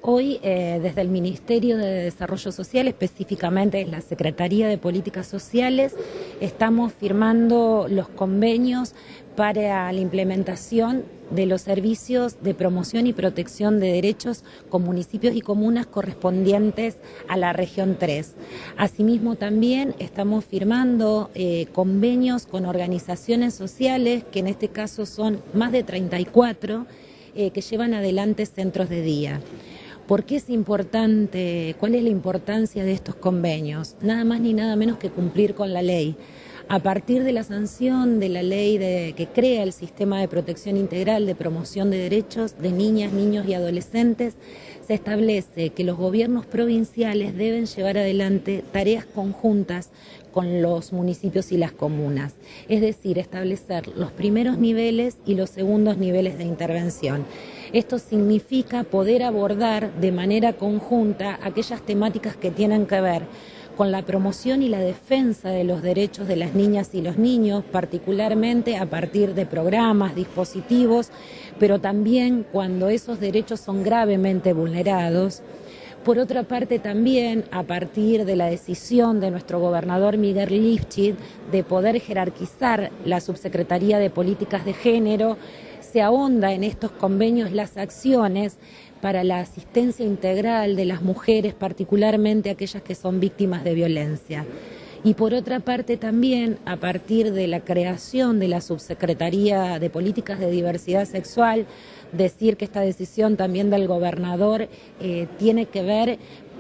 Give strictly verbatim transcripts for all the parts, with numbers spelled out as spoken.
Hoy, eh, desde el Ministerio de Desarrollo Social, específicamente la Secretaría de Políticas Sociales, estamos firmando los convenios para la implementación de los servicios de promoción y protección de derechos con municipios y comunas correspondientes a la región tres. Asimismo, también estamos firmando eh, convenios con organizaciones sociales, que en este caso son más de treinta y cuatro, eh, que llevan adelante centros de día. ¿Por qué es importante? ¿Cuál es la importancia de estos convenios? Nada más ni nada menos que cumplir con la ley. A partir de la sanción de la ley de, que crea el Sistema de Protección Integral de Promoción de Derechos de Niñas, Niños y Adolescentes, se establece que los gobiernos provinciales deben llevar adelante tareas conjuntas con los municipios y las comunas, es decir, establecer los primeros niveles y los segundos niveles de intervención. Esto significa poder abordar de manera conjunta aquellas temáticas que tienen que ver con la promoción y la defensa de los derechos de las niñas y los niños, particularmente a partir de programas, dispositivos, pero también cuando esos derechos son gravemente vulnerados. Por otra parte, también a partir de la decisión de nuestro gobernador Miguel Lifchit de poder jerarquizar la Subsecretaría de Políticas de Género, se ahonda en estos convenios las acciones para la asistencia integral de las mujeres, particularmente aquellas que son víctimas de violencia. Y por otra parte también, a partir de la creación de la Subsecretaría de Políticas de Diversidad Sexual, decir que esta decisión también del gobernador eh, tiene que ver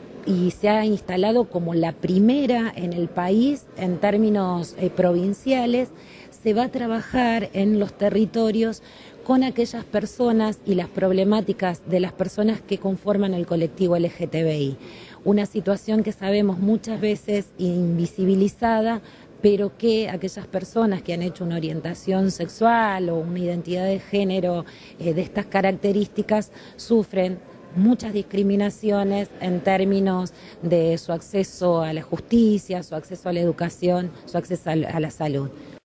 y se ha instalado como la primera en el país en términos eh, provinciales. Se va a trabajar en los territorios con aquellas personas y las problemáticas de las personas que conforman el colectivo L G T B I. Una situación que sabemos muchas veces invisibilizada, pero que aquellas personas que han hecho una orientación sexual o una identidad de género eh, de estas características sufren muchas discriminaciones en términos de su acceso a la justicia, su acceso a la educación, su acceso a la salud.